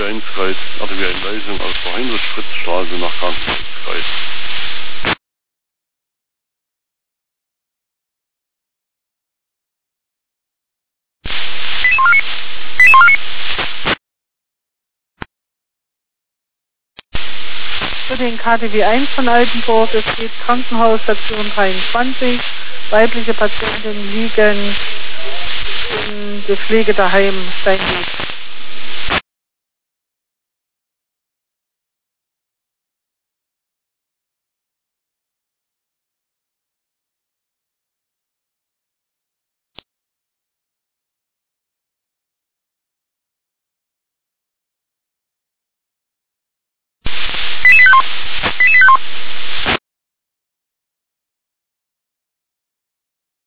1-Kreis, RTW-Einweisung aus der Heinrich-Fritz-Straße nach Krankenhauskreis. Für den KTW 1 von Altenburg, es geht Krankenhausstation 23. Weibliche Patienten liegen im Gepflegedaheim Steinweg.